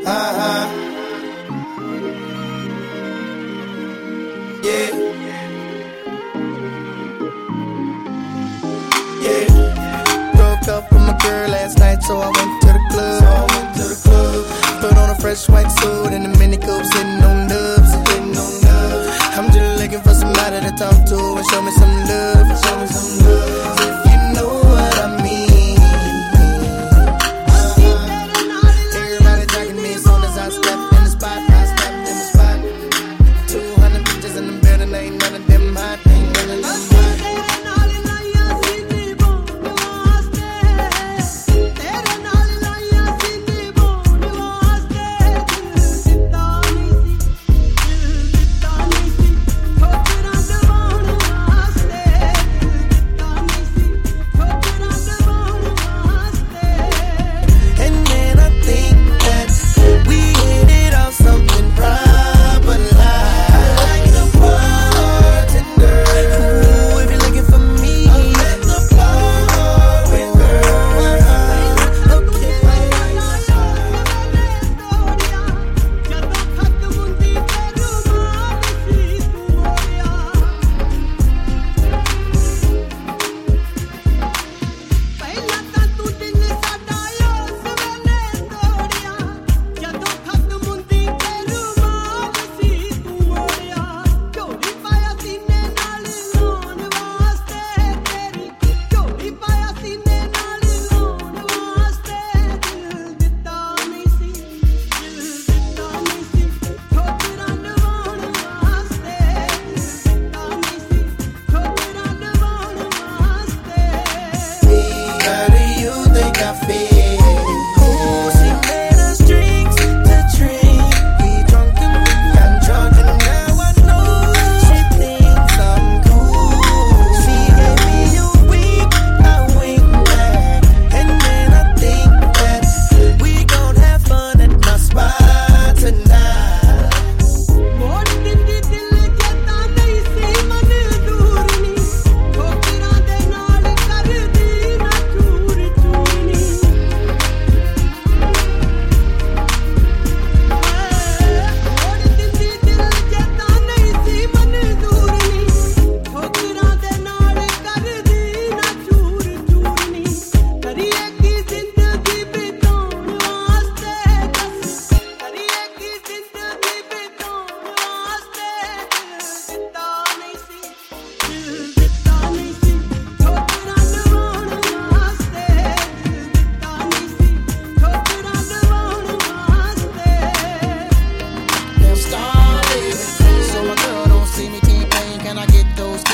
Yeah. Yeah. Broke up with my girl last night, so I went to the club. Put on a fresh white suit and a mini coupe, sitting on dubs. I'm just looking for somebody to talk to and show me some love. If you know what I mean. Everybody talking me as soon as I stepped in the spot. 200 bitches in the building, ain't none of them hot.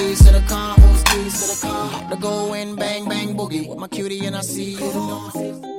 To go and bang bang boogie with my cutie and I see you.